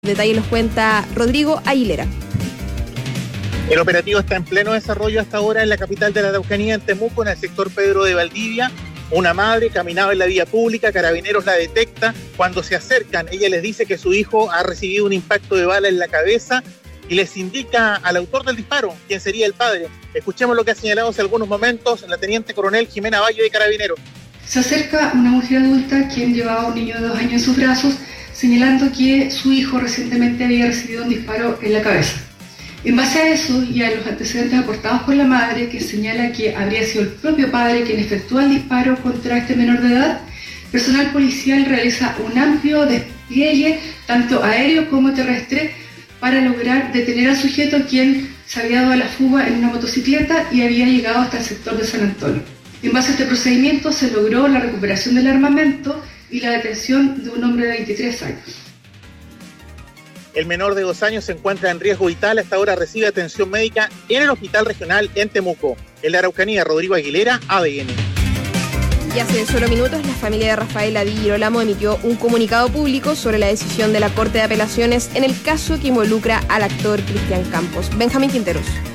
detalles los cuenta Rodrigo Aguilera. El operativo está en pleno desarrollo hasta ahora en la capital de la Araucanía, en Temuco, en el sector Pedro de Valdivia. Una madre caminaba en la vía pública, Carabineros la detecta. Cuando se acercan, ella les dice que su hijo ha recibido un impacto de bala en la cabeza y les indica al autor del disparo, quién sería el padre. Escuchemos lo que ha señalado hace algunos momentos la teniente coronel Jimena Valle de Carabineros. Se acerca una mujer adulta quien llevaba a un niño de 2 años en sus brazos, señalando que su hijo recientemente había recibido un disparo en la cabeza. En base a eso y a los antecedentes aportados por la madre, que señala que habría sido el propio padre quien efectúa el disparo contra este menor de edad, personal policial realiza un amplio despliegue, tanto aéreo como terrestre, para lograr detener al sujeto quien se había dado a la fuga en una motocicleta y había llegado hasta el sector de San Antonio. En base a este procedimiento se logró la recuperación del armamento y la detención de un hombre de 23 años. El menor de 2 años se encuentra en riesgo vital. Hasta ahora recibe atención médica en el Hospital Regional en Temuco. En la Araucanía, Rodrigo Aguilera, ADN. Y hace solo minutos, la familia de Rafaela Di Girolamo emitió un comunicado público sobre la decisión de la Corte de Apelaciones en el caso que involucra al actor Cristian Campos. Benjamín Quinteros.